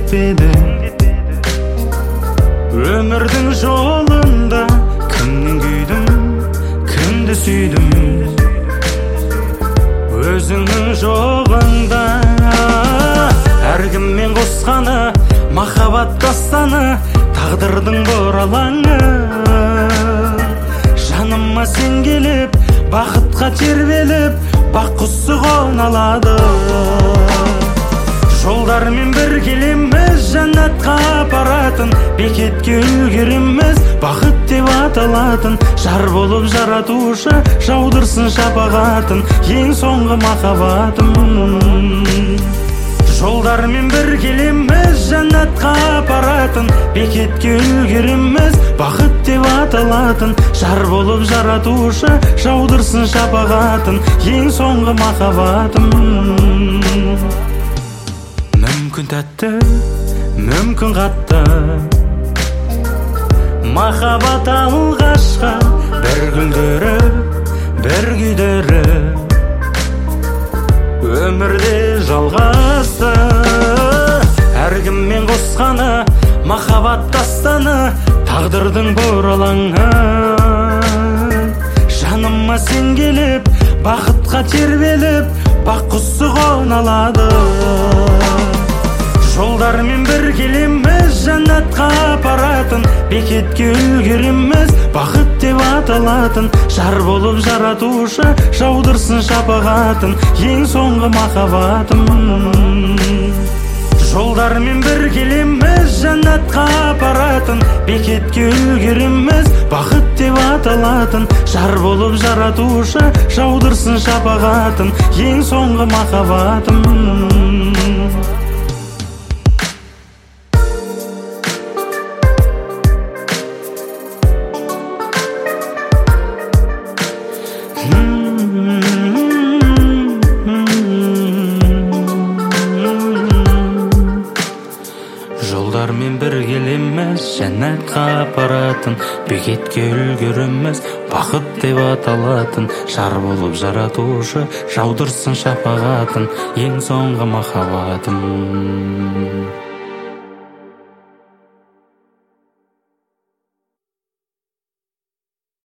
кетпеді. Өмірдің жолында кімнен күйдім, кімді сүйдім, өзіңнің жоғыңда. Әркіммен қосқаны махаббат дастаны, тағдырдың бұралаңы. Жаныма сен келіп, бақытқа тербеліп, бақ құсы қоналады. Жолдармен бір келеміз, жәннатқа апаратын, бекетке үлгереміз, бақыт деп аталатын. Жар болып жаратушы жаудырсын шапағатын, ең соңғы махаббатым. Жолдармен бір келеміз, жәннатқа апаратын, бекетке үлгереміз, бақыт деп аталатын. Жар болып жаратушы жаудырсын шапағатын, ең соңғы махаббатым. Мүмкін тәтті, мүмкін қатты, махаббат алғашқа бір гүлдері, бір күйдері, өмірде жалғасты. Әркіммен қосқаны махаббат дастаны, тағдырдың бұралаңы. Жаныма сен келіп, бақытқа тербеліп, бақ құсы қоналады. Жолдармен бір келеміз, жәннатқа апаратын, бекетке үлгереміз, бақыт деп аталатын. Жар болып жаратушы жаудырсын шапағатын, ең соңғы махаббатым. Жолдармен бір келеміз, жәннатқа апаратын, бекетке үлгереміз, бақыт деп аталатын. Жар болып жаратушы жаудырсын шапағатын, ең соңғы махаббатым. Жолдармен бір келеміз, жәннатқа апаратын, бекетке үлгереміз, бақыт деп аталатын. Жар болып жаратушы жаудырсын шапағатын, ең соңғы махаббатым.